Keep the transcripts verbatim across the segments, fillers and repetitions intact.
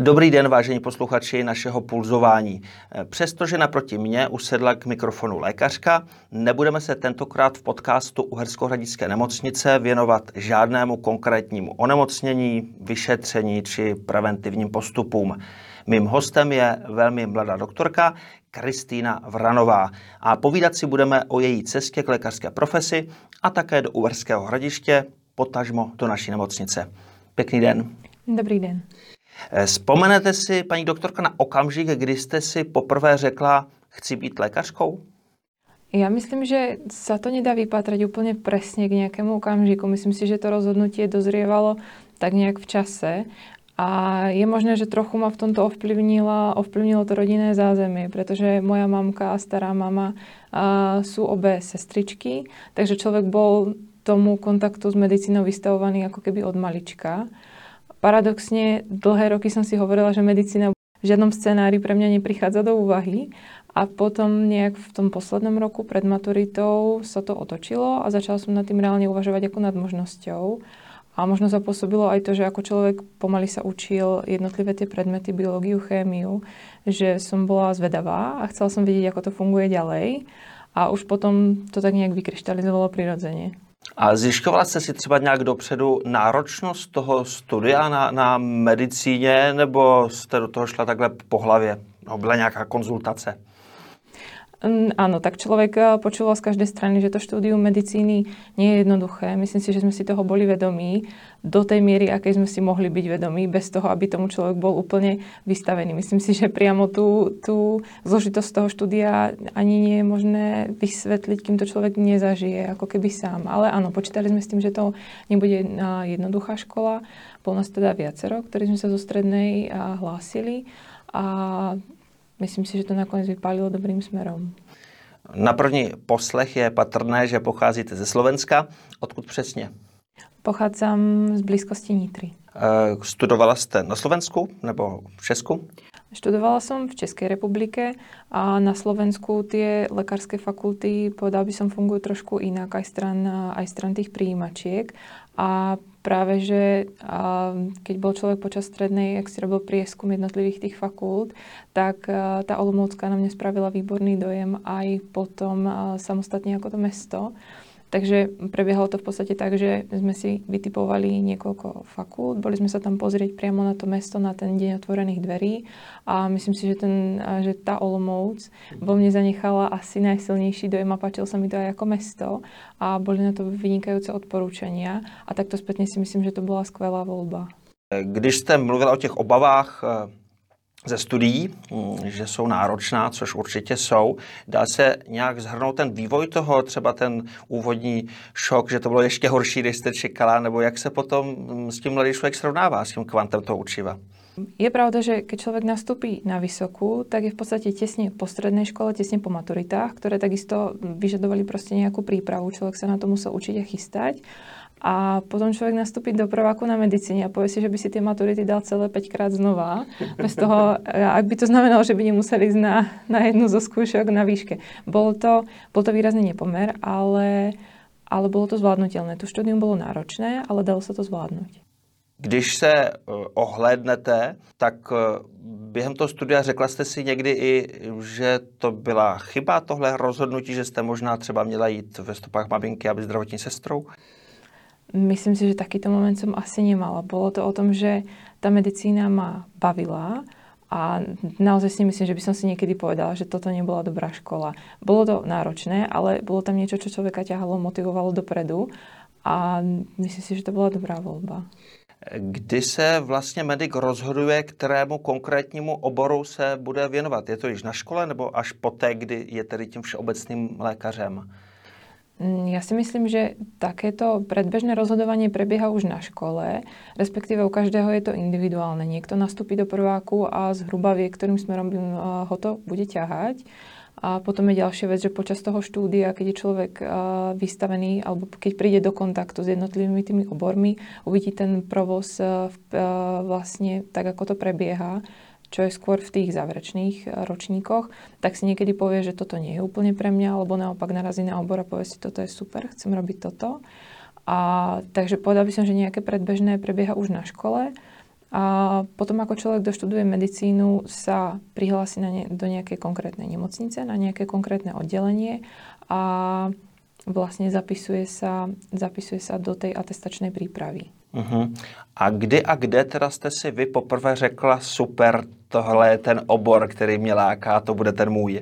Dobrý den, vážení posluchači našeho pulzování. Přestože naproti mně usedla k mikrofonu lékařka, nebudeme se tentokrát v podcastu Uherskohradické nemocnice věnovat žádnému konkrétnímu onemocnění, vyšetření či preventivním postupům. Mým hostem je velmi mladá doktorka Kristýna Vranová a povídat si budeme o její cestě k lékařské profesi a také do Uherského Hradiště, potažmo do naší nemocnice. Pěkný den. Dobrý den. Vzpomenete si, paní doktorka, na okamžik, kdy jste si poprvé řekla, chci být lékařkou? Ja myslím, že sa to nedá vypatrať úplne presne k nejakému okamžiku. Myslím si, že to rozhodnutie dozrievalo tak nejak v čase. A je možné, že trochu ma v tomto ovplyvnilo, ovplyvnilo to rodinné zázemie, pretože moja mamka a stará mama a, sú obe sestričky, takže človek bol tomu kontaktu s medicínou vystavovaný ako keby od malička. Paradoxne, dlhé roky som si hovorila, že medicína v žiadnom scenári pre mňa neprichádza do úvahy. A potom nejak v tom poslednom roku pred maturitou sa to otočilo a začala som nad tým reálne uvažovať ako nad možnosťou. A možno zapôsobilo aj to, že ako človek pomaly sa učil jednotlivé tie predmety, biológiu, chémiu, že som bola zvedavá a chcela som vedieť, ako to funguje ďalej. A už potom to tak nejak vykryštalizovalo prirodzene. A zjišťovala jste si třeba nějak dopředu náročnost toho studia na, na medicíně, nebo jste do toho šla takhle po hlavě? No, byla nějaká konzultace? Áno, tak človek počúval z každej strany, že to štúdium medicíny nie je jednoduché. Myslím si, že sme si toho boli vedomí do tej miery, akej sme si mohli byť vedomí, bez toho, aby tomu človek bol úplne vystavený. Myslím si, že priamo tú, tú zložitosť toho štúdia ani nie je možné vysvetliť, kým to človek nezažije, ako keby sám. Ale áno, počítali sme s tým, že to nebude jednoduchá škola. Bol nás teda viacero, ktorí sme sa zo strednej hlásili a myslím si, že to nakoniec vypálilo dobrým smerom. Na první poslech je patrné, že pocházíte ze Slovenska. Odkud přesně? Pochádzam z blízkosti Nitry. E, studovala jste na Slovensku nebo v Česku? Študovala som v Českej republike a na Slovensku tie lekárske fakulty, povedal by som, fungujú trošku inak, aj stran, aj stran tých prijímačiek. A práve, že keď bol človek počas strednej, ak si robil prieskum jednotlivých tých fakult, tak tá Olomoucka na mňa spravila výborný dojem aj potom samostatne ako to mesto. Takže prebiehalo to v podstate tak, že sme si vytipovali niekoľko fakult, boli sme sa tam pozrieť priamo na to mesto, na ten deň otvorených dverí a myslím si, že, ten, že tá Olomouc vo mne zanechala asi najsilnejší dojem a páčilo sa mi to aj ako mesto a boli na to vynikajúce odporúčania a takto spätne si myslím, že to bola skvelá voľba. Když jste mluvila o těch obavách ze studií, že jsou náročná, což určitě jsou. Dá se nějak shrnout ten vývoj toho, třeba ten úvodní šok, že to bylo ještě horší, než jste čekala, nebo jak se potom s tím mladý člověk srovnává, s tím kvantem toho učiva? Je pravda, že keď človek nastúpi na vysokú, tak je v podstate tesne po strednej škole, tesne po maturitách, ktoré takisto vyžadovali proste nejakú prípravu. Človek sa na to musel učiť a chystať. A potom človek nastúpi do prváku na medicíne a povie si, že by si tie maturity dal celé päťkrát znova. Bez toho, ak by to znamenalo, že by nemuseli ísť na, na jednu zo skúšok na výške. Bol to, bol to výrazný nepomer, ale, ale bolo to zvládnutelné. To štúdium bolo náročné, ale dalo sa to zvládnuť. Když se ohlédnete, tak během toho studia řekla jste si někdy i, že to byla chyba tohle rozhodnutí, že jste možná třeba měla jít ve stopách maminky a být zdravotní sestrou? Myslím si, že takýto moment som asi nemala. Bolo to o tom, že tá medicína ma bavila a naozaj si myslím, že by som si niekedy povedala, že toto nebola dobrá škola. Bolo to náročné, ale bolo tam niečo, čo človeka ťahalo, motivovalo dopredu a myslím si, že to bola dobrá voľba. Kdy se vlastně medic rozhoduje, kterému konkrétnímu oboru se bude věnovat? Je to již na škole nebo až poté, kdy je tedy tím všeobecným lékařem? Ja si myslím, že takéto predbežné rozhodovanie prebieha už na škole, respektíve u každého je to individuálne. Niekto nastúpi do prváku a zhruba vie, ktorým smerom ho to bude ťahať. A potom je ďalšia vec, že počas toho štúdia, keď je človek vystavený alebo keď príde do kontaktu s jednotlivými tými obormi, uvidí ten provoz vlastne tak, ako to prebieha, čo je skôr v tých záverečných ročníkoch, tak si niekedy povie, že toto nie je úplne pre mňa, alebo naopak narazí na obor a povie si, toto je super, chcem robiť toto. A takže povedal by som, že nejaké predbežné prebieha už na škole A potom, ako človek doštuduje medicínu, sa prihlási na ne, do nejakej konkrétnej nemocnice, na nejaké konkrétne oddelenie a vlastne zapisuje sa, zapisuje sa do tej atestačnej prípravy. Uh-huh. A kdy a kde teda jste si vy poprvé řekla, super, tohle je ten obor, který mě láká, to bude ten můj?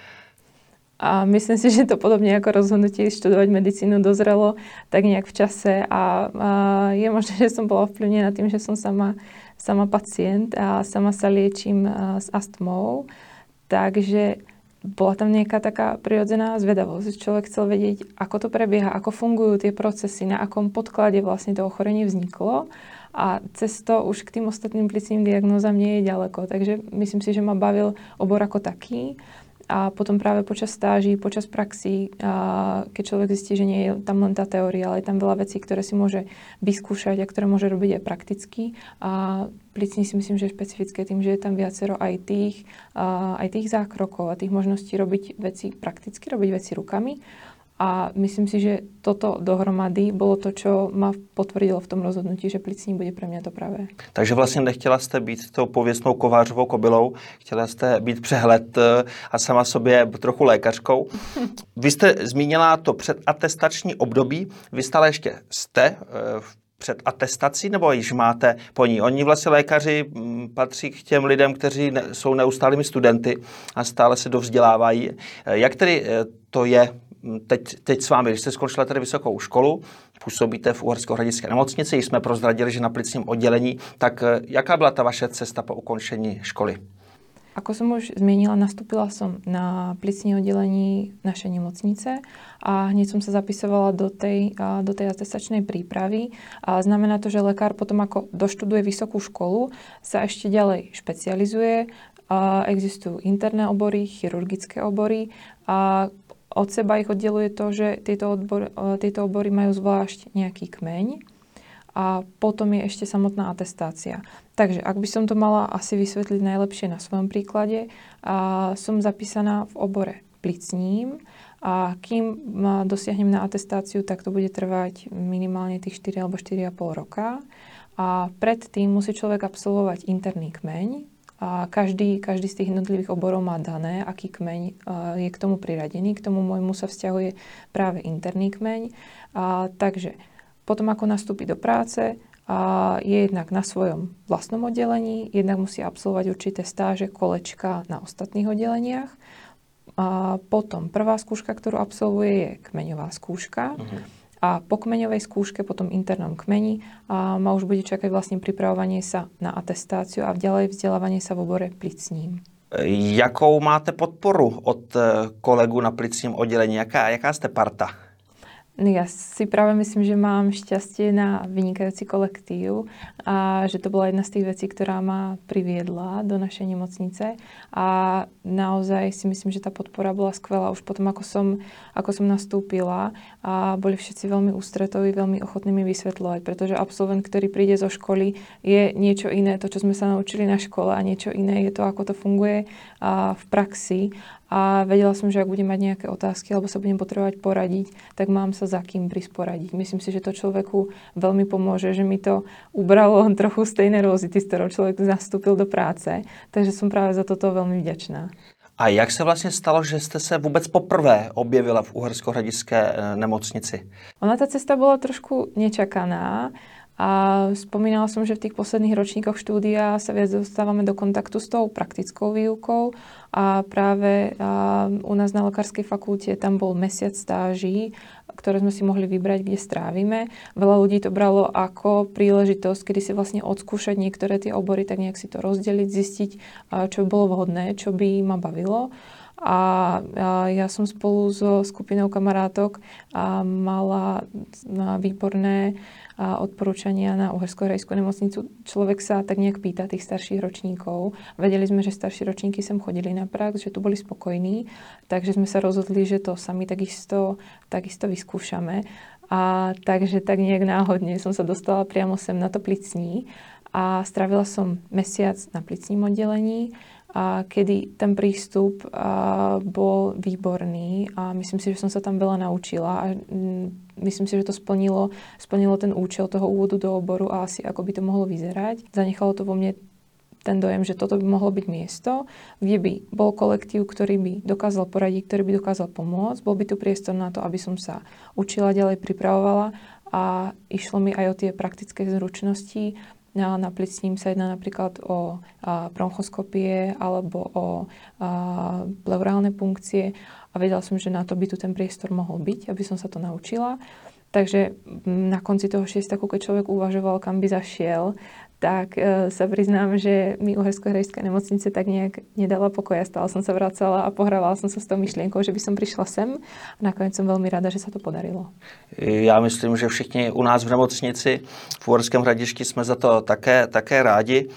A myslím si, že to podobne ako rozhodnutie študovať medicínu dozrelo tak nejak v čase a, a je možné, že som bola ovplyvnená tým, že som sama, sama pacient a sama sa liečím s astmou, takže bola tam nejaká taká prirodzená zvedavosť. Človek chcel vedieť, ako to prebieha, ako fungujú tie procesy, na akom podklade vlastne to ochorenie vzniklo a cez to už k tým ostatným plicným diagnózam nie je ďaleko. Takže myslím si, že ma bavil obor ako taký. A potom práve počas stáží, počas praxí, keď človek zistí, že nie je tam len tá teória, ale je tam veľa vecí, ktoré si môže vyskúšať a ktoré môže robiť aj prakticky. A plicní si myslím, že je špecifické tým, že je tam viacero aj tých, aj tých zákrokov a tých možností robiť veci prakticky, robiť veci rukami. A myslím si, že toto dohromady bolo to, čo ma potvrdilo v tom rozhodnutí, že plicní bude pre mňa to pravé. Takže vlastně nechtěla jste být tou pověstnou kovářovou kobylou, chtěla jste být přehled a sama sobě trochu lékařkou. Vy jste zmínila to předatestační období, vy stále ještě jste v před atestací, nebo již máte po ní? Oni vlastně lékaři patří k těm lidem, kteří ne, jsou neustálými studenty a stále se dovzdělávají. Jak tedy to je teď, teď s vámi, když jste skončila tady vysokou školu, působíte v Uherskohradické nemocnici, jsme prozradili, že na plicním oddělení, tak jaká byla ta vaše cesta po ukončení školy? Ako som už zmienila, nastúpila som na plicní oddelení našej nemocnice a hneď som sa zapisovala do tej, do tej atestačnej prípravy. A znamená to, že lekár potom, ako doštuduje vysokú školu, sa ešte ďalej špecializuje. A existujú interné obory, chirurgické obory a od seba ich oddeluje to, že tieto, odbor, tieto obory majú zvlášť nejaký kmeň. A potom je ešte samotná atestácia. Takže ak by som to mala asi vysvetliť najlepšie na svojom príklade, a som zapísaná v obore plicním a kým dosiahnem na atestáciu, tak to bude trvať minimálne tých štyri alebo štyri a pol roka. A predtým musí človek absolvovať interný kmeň. A každý, každý z tých jednotlivých oborov má dané, aký kmeň je k tomu priradený. K tomu môjmu sa vzťahuje práve interný kmeň. A, takže potom, ako nastúpi do práce, a je jednak na svojom vlastnom oddelení, jednak musí absolvovať určité stáže, kolečka na ostatných oddeleniach. A potom prvá skúška, ktorú absolvuje, je kmeňová skúška. Uh-huh. A po kmeňovej skúške, potom internom kmeni, a ma už bude čakať vlastne pripravovanie sa na atestáciu a ďalej vzdelávanie sa v obore plicním. Jakou máte podporu od kolegů na plicním oddelení? Jaká, jaká ste parta? Ja si práve myslím, že mám šťastie na vynikajúci kolektív a že to bola jedna z tých vecí, ktorá ma priviedla do našej nemocnice a naozaj si myslím, že tá podpora bola skvelá už potom, ako som, ako som nastúpila a boli všetci veľmi ústretoví, veľmi ochotní mi vysvetľovať, pretože absolvent, ktorý príde zo školy, je niečo iné, to, čo sme sa naučili na škole a niečo iné je to, ako to funguje v praxi. A vedela som, že ak budem mať nejaké otázky alebo sa budem potrebovať poradiť, tak mám sa za kým prísť poradiť. Myslím si, že to človeku veľmi pomôže, že mi to ubralo trochu z tej nervozity, z ktorou človek nastúpil do práce. Takže som práve za toto veľmi vďačná. A jak se vlastně stalo, že jste se vůbec poprvé objevila v Uherskohradické nemocnici? Ona tá cesta bola trošku nečakaná. A spomínala som, že v tých posledných ročníkoch štúdia sa viac dostávame do kontaktu s tou praktickou výukou a práve a u nás na lekárskej fakulte tam bol mesiac stáží, ktoré sme si mohli vybrať, kde strávime. Veľa ľudí to bralo ako príležitosť, kedy si vlastne odskúšať niektoré tie obory, tak nejak si to rozdeliť, zistiť, čo by bolo vhodné, čo by ma bavilo. A ja som spolu so skupinou kamarátok mala výborné odporúčania na Uherskohradiskú nemocnicu. Človek sa tak nejak pýta tých starších ročníkov. Vedeli sme, že starší ročníky sem chodili na prax, že tu boli spokojní, takže sme sa rozhodli, že to sami takisto, takisto vyskúšame. A takže tak nejak náhodne som sa dostala priamo sem na to plicní a strávila som mesiac na plicním oddelení a kedy ten prístup a, bol výborný a myslím si, že som sa tam veľa naučila a mm, myslím si, že to splnilo, splnilo ten účel toho úvodu do oboru a asi ako by to mohlo vyzerať. Zanechalo to vo mne ten dojem, že toto by mohlo byť miesto, kde by bol kolektív, ktorý by dokázal poradiť, ktorý by dokázal pomôcť. Bol by tu priestor na to, aby som sa učila, ďalej pripravovala a išlo mi aj o tie praktické zručnosti. Na plicním sa jedná napríklad o bronchoskopie alebo o pleurálne punkcie a vedela som, že na to by tu ten priestor mohol byť, aby som sa to naučila. Takže na konci toho šiestaku, keď človek uvažoval, kam by zašiel, tak e, sa priznám, že mi Uhersko-Hradišská nemocnice tak nejak nedala pokoja. Stále som sa vracala a pohrávala som sa s tou myšlienkou, že by som prišla sem. A nakoniec som veľmi rada, že sa to podarilo. Já myslím, že všichni u nás v nemocnici v Uherském Hradišti jsme za to také, také rádi.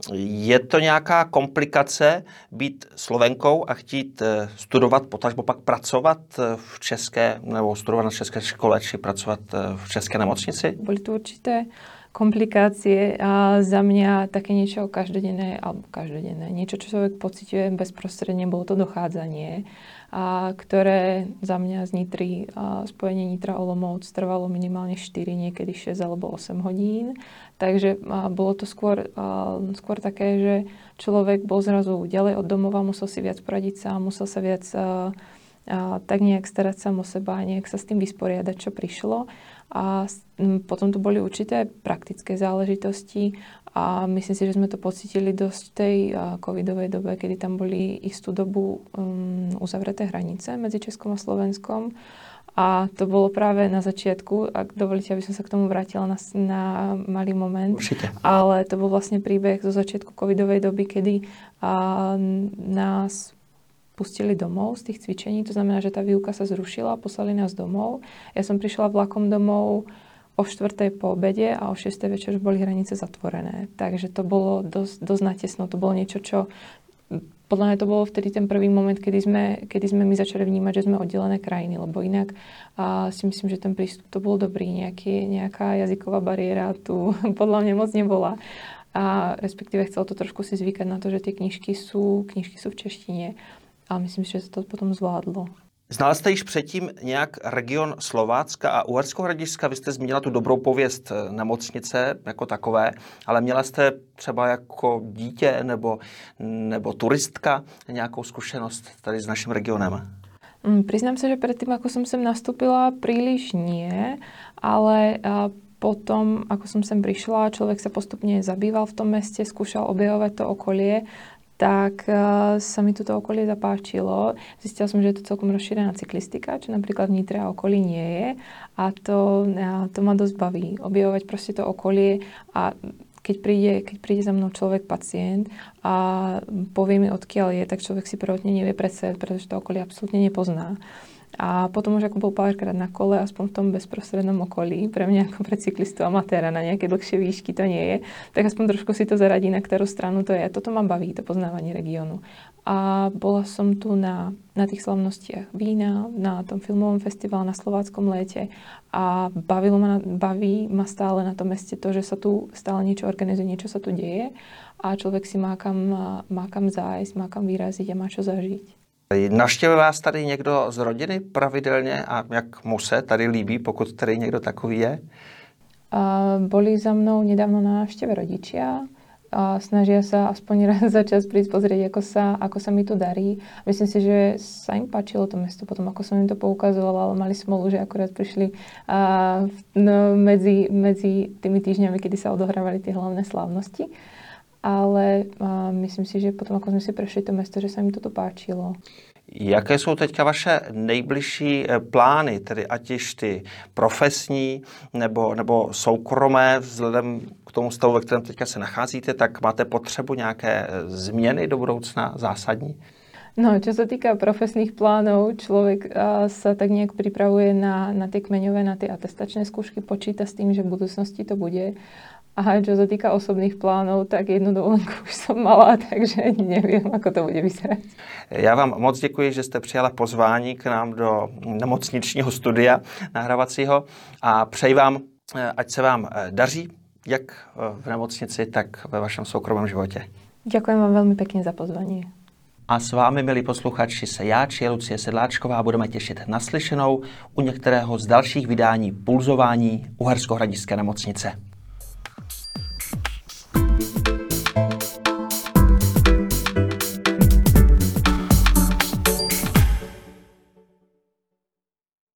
Je to nějaká komplikace být Slovenkou a chtít studovat, potažmo pak pracovat v české, nebo studovat na české škole, či pracovat v české nemocnici? Boli tu určité komplikácie a za mňa také niečo každodenné, alebo každodenné, niečo, čo človek pociťuje bezprostredne, bolo to dochádzanie, a ktoré za mňa z Nitry, a spojenie Nitra-Olomouc trvalo minimálne štyri, niekedy šesť alebo osem hodín. Takže a bolo to skôr, a, skôr také, že človek bol zrazu ďalej od domova, musel si viac poradiť sám, musel sa viac a, a, tak nejak starať sám o seba, nejak sa s tým vysporiadať, čo prišlo. A potom tu boli určité praktické záležitosti a myslím si, že sme to pocítili dosť v tej covidovej dobe, kedy tam boli istú dobu um, uzavreté hranice medzi Českom a Slovenskom. A to bolo práve na začiatku, ak dovolíte, aby som sa k tomu vrátila na, na malý moment. Určite. Ale to bol vlastne príbeh zo začiatku covidovej doby, kedy a, nás pustili domov z tých cvičení, to znamená, že tá výuka sa zrušila, poslali nás domov. Ja som prišla vlakom domov o štvrtej po obede a o šiestej večer už boli hranice zatvorené. Takže to bolo dosť, dosť natesno. To bolo niečo, čo podľa mňa to bolo vtedy ten prvý moment, kedy sme, kedy sme my začali vnímať, že sme oddelené krajiny, lebo inak a si myslím, že ten prístup to bol dobrý. Nejaký, nejaká jazyková bariéra tu podľa mňa moc nebola. A respektíve chcelo to trošku si zvykať na to, že tie knižky sú, knižky sú v češtine. A myslím, že se to potom zvládlo. Znala jste již předtím nějak region Slovácka a Uherskohradišťska? Vy jste zmínila tu dobrou pověst nemocnice jako takové, ale měla jste třeba jako dítě nebo, nebo turistka nějakou zkušenost tady s naším regionem? Priznám sa, že predtým, ako som sem nastúpila, príliš nie, ale potom, ako som sem prišla, človek sa postupne zabýval v tom meste, skúšal objavovať to okolie, tak uh, sa mi toto okolie zapáčilo. Zistila som, že je to celkom rozšírená cyklistika, čo napríklad v Nitre a okolí nie je. A to, uh, to ma dosť baví. Objavovať proste to okolie a keď príde, keď príde za mnou človek, pacient a povie mi, odkiaľ je, tak človek si prvotne nevie predstaviť, pretože to okolie absolútne nepozná. A potom už ako bol párkrát na kole, aspoň v tom bezprostrednom okolí, pre mňa ako pre cyklistu amatéra na nejaké dlhšie výšky to nie je, tak aspoň trošku si to zaradí, na ktorú stranu to je. Toto ma baví, to poznávanie regiónu. A bola som tu na, na tých slavnostiach vína, na tom filmovom festivale na Slováckom léte a bavilo ma, baví ma stále na tom meste to, že sa tu stále niečo organizuje, niečo sa tu deje a človek si má kam, má kam zájsť, má kam vyraziť a má čo zažiť. Navštěvuje vás tady někdo z rodiny pravidelně a jak mu se tady líbí, pokud tady někdo takový je? A boli za mnou nedávno na návšteve rodičia a snažia sa aspoň raz za čas prísť pozrieť, ako sa, ako sa mi tu darí. Myslím si, že sa im páčilo to mesto potom, ako som im to poukazovala, ale mali smolu, že akurát prišli a, no, medzi, medzi tými týždňami, kedy sa odohrávali tie hlavné slávnosti. Ale uh, myslím si, že potom, ako sme si prešli to mesto, že sa mi toto páčilo. Jaké jsou teďka vaše nejbližší plány, tedy ať již ty profesní nebo, nebo soukromé, vzhledem k tomu stavu, ve kterém teďka se nacházíte, tak máte potřebu nějaké změny do budoucna zásadní? No, čo sa týka profesných plánov, človek uh, sa tak nejak pripravuje na, na tie kmeňové, na tie atestačné skúšky, počíta s tým, že v budúcnosti to bude. A čo sa týka osobných plánov, tak jednu dovolenku už som mala, takže neviem, ako to bude vyzerať. Já vám moc děkuji, že jste přijala pozvání k nám do nemocničního studia nahrávacího a přeji vám, ať se vám daří, jak v nemocnici, tak ve vašem soukromém životě. Ďakujem vám veľmi pekne za pozvanie. A s vámi, milí posluchači, se já, či Lucie Sedláčková, budeme těšit naslyšenou u některého z dalších vydání Pulzování Uherskohradišťské nemocnice.